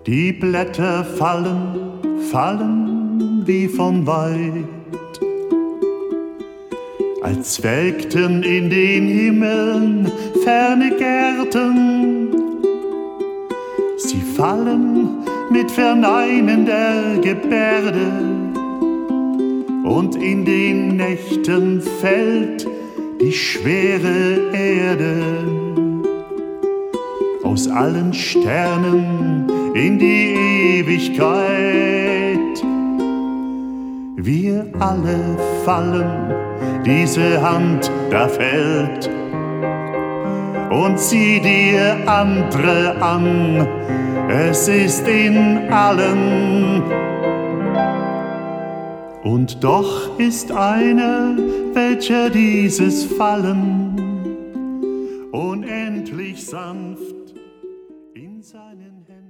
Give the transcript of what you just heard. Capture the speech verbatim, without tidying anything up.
Die Blätter fallen, fallen wie von weit, als welkten in den Himmeln ferne Gärten. Sie fallen mit verneinender Gebärde, und in den Nächten fällt die schwere Erde aus allen Sternen in die Ewigkeit. Wir alle fallen, diese Hand da fällt, und sieh dir andere an, es ist in allen. Und doch ist einer, welcher dieses Fallen unendlich sanft in seinen Händen